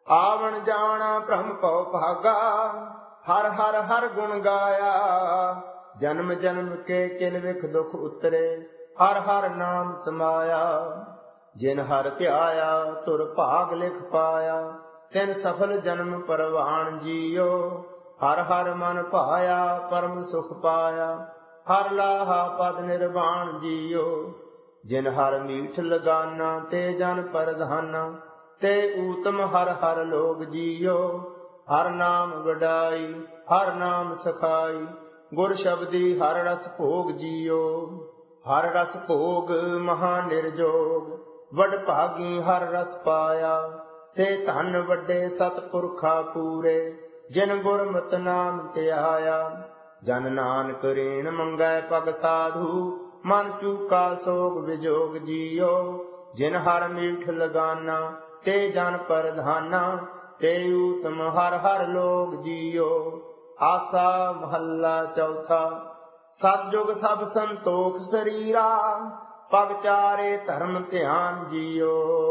ਆਵਣ ਜਾਣਾ ਭ੍ਰਮ ਭਉ ਭਾਗਾ, ਹਰ ਹਰ ਹਰ ਗੁਣ ਗਾਇਆ। ਜਨਮ ਜਨਮ ਕੇ ਕਿਲ ਵਿਖ ਦੁਖ ਉਤਰੇ, ਹਰ ਹਰ ਨਾਮ ਸਮਾਇਆ। ਜਿਨ ਹਰ ਧਿਆਇਆ ਤੁਰ ਭਾਗ ਲਿਖ ਪਾਇਆ, ਤਿਨ ਸਫਲ ਜਨਮ ਪਰਵਾਣ ਜੀਓ। ਹਰ ਹਰ ਮਨ ਭਾਇਆ ਪਰਮ ਸੁਖ ਪਾਇਆ, ਹਰ ਲਾਹਾ ਪਦ ਨਿਰਵਾਣ ਜੀਓ। ਜਿਨ ਹਰ ਮੀਠ ਲਗਾਨਾ ਤੇ ਜਨ ਪਰਧਾਨਾ, ਤੇ ਊਤਮ ਹਰ ਹਰ ਲੋਗ ਜੀਓ। ਹਰ ਨਾਮ ਵਡਾਈ ਹਰ ਨਾਮ ਸਖਾਈ, ਗੁਰ ਸ਼ਬਦੀ ਹਰ ਰਸ ਭੋਗ ਜੀਓ। ਹਰ ਰਸ ਭੋਗ ਮਹਾ ਨਿਰਜੋਗ, ਵਡ ਭਾਗੀ ਹਰ ਰਸ ਪਾਇਆ। ਸੇ ਧਨ ਵੱਡੇ ਸਤਿਪੁਰਖਾ ਪੂਰੇ, ਜਿਨ ਗੁਰਮਤਿ ਨਾਮ ਧਿਆਇਆ। ਜਨ ਨਾਨਕ ਰੇਣ ਮੰਗੈ ਪਗ ਸਾਧੂ, ਮਨ ਚੂਕਾ ਸੋਗ ਵਿਜੋਗ ਜੀਓ। ਜਿਨ ਹਰ ਮੀਠ ਲਗਾਨਾ ਤੇ ਜਨ ਪਰਧਾਨਾ, ਤੇ ਊਤਮ ਹਰ ਹਰ ਲੋਗ ਜੀਓ। ਆਸਾ ਮਹੱਲਾ ਚੌਥਾ। ਸਤਿਜੁਗ ਸਭ ਸੰਤੋਖ ਸਰੀਰਾ, ਪਗ ਚਾਰੇ ਧਰਮ ਧਿਆਨ ਜੀਓ।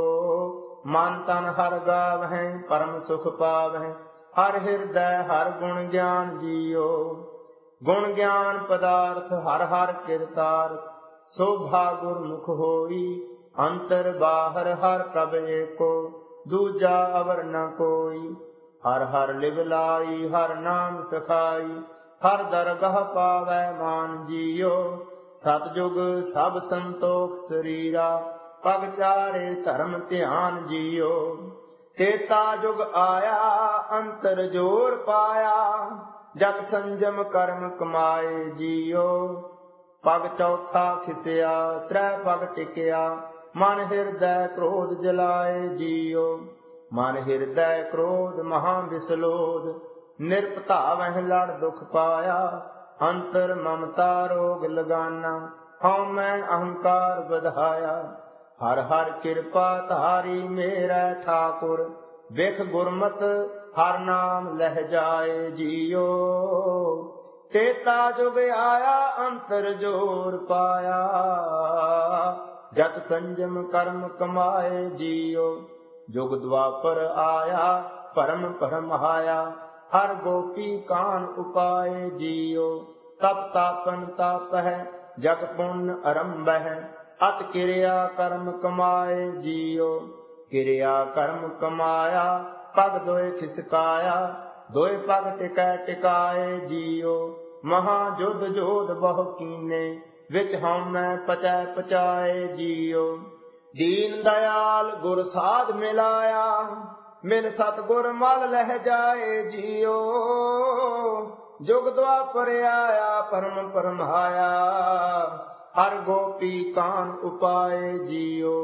ਮਨ ਤਨ ਹਰ ਗਾਵਹਿ ਪਰਮ ਸੁਖ ਪਾਵਹਿ, ਹਰ ਹਿਰਦੈ ਹਰ ਗੁਣ ਗਿਆਨ ਜੀਓ। ਗੁਣ ਗਿਆਨ ਪਦਾਰਥ ਹਰ ਹਰ ਕਿਰਤਾਰਥ, ਸੋਭਾ ਗੁਰਮੁਖ ਹੋਈ। ਅੰਤਰ ਬਾਹਰ ਹਰ ਪ੍ਰਭ ਏਕੋ, ਦੂਜਾ ਅਵਰ ਨ ਕੋਈ। ਹਰ ਹਰ ਲਿਵ ਲਾਈ ਹਰ ਨਾਮ ਸਖਾਈ, ਹਰ ਦਰਗਹ ਪਾਵੈ ਮਾਨ ਜੀਓ। ਸਤਿਜੁਗ ਸਭ ਸੰਤੋਖ ਸਰੀਰਾ, ਪਗ ਚਾਰੇ ਧਰਮ ਧਿਆਨ ਜੀਓ। ਤੇਤਾ ਜੁਗ ਆਇਆ ਅੰਤਰ ਜੋਰ ਪਾਇਆ, ਜਗ ਸੰਜਮ ਕਰਮ ਕਮਾਏ ਜੀਓ। ਪਗ ਚੌਥਾ ਖਿਸਿਆ ਤ੍ਰੈ ਪਗ ਟਿਕਿਆ, ਮਨ ਹਿਰਦੈ ਕ੍ਰੋਧ ਜਲਾਏ ਜੀਓ। ਮਨ ਹਿਰਦੈ ਕ੍ਰੋਧ ਮਹਾ ਵਿਸਲੋਧ, ਨਿਰਭਤਾਵਹਿ ਲੜ ਦੁਖ ਪਾਇਆ। ਅੰਤਰ ਮਮਤਾ ਰੋਗ ਲਗਾਨਾ, ਹਉ ਮੈਂ ਅਹੰਕਾਰ ਵਧਾਇਆ। ਹਰ ਹਰ ਕਿਰਪਾ ਧਾਰੀ ਮੇਰਾ ਠਾਕੁਰ, ਵਿਖ ਗੁਰਮਤ ਹਰ ਨਾਮ ਲਹਿ ਜਾਏ ਜੀਓ। ਤੇਤਾ ਜੁਗ ਆਇਆ ਅੰਤਰ ਜੋਰ ਪਾਇਆ, ਜਤ ਸੰਜਮ ਕਰਮ ਕਮਾਏ ਜੀਓ। ਜੁਗ ਦੁਆਪਰ ਆਇਆ ਭਰਮ ਭਰਮਾਇਆ, ਹਰ ਗੋਪੀ ਕਾਨ ਉਪਾਏ ਜੀਓ। ਤਪ ਤਾਪਨ ਤਾਪਹਿ ਜਗ ਪੁੰਨ ਅਰੰਭਹਿ, ਅਤ ਕਿਰਿਆ ਕਰਮ ਕਮਾਏ ਜੀਓ। ਕਿਰਿਆ ਕਰਮ ਕਮਾਇਆ ਪਗ ਦੋਇ ਖਿਸਕਾਇਆ, ਦੋਇ ਪਗ ਟਿਕੈ ਟਿਕਾਏ ਜੀਓ। ਮਹਾ ਜੁਧ ਜੋਧ ਬਹੁ ਕੀਨੇ, ਵਿਚ ਹਉਮੈ ਪਚੈ ਪਚਾਏ ਜੀਓ। ਦੀਨ ਦਇਆਲ ਗੁਰ ਸਾਧ ਮਿਲਾਇਆ, ਮਿਲ ਸਤਿਗੁਰ ਮਲ ਲਹਿ ਜਾਏ ਜੀਓ। ਜੁਗ ਦੁਆਪਰ ਆਇਆ ਪਰਮ ਪਰਮਾਇਆ, ਹਰ ਗੋਪੀ ਕਾਨ ਉਪਾਏ ਜੀਓ।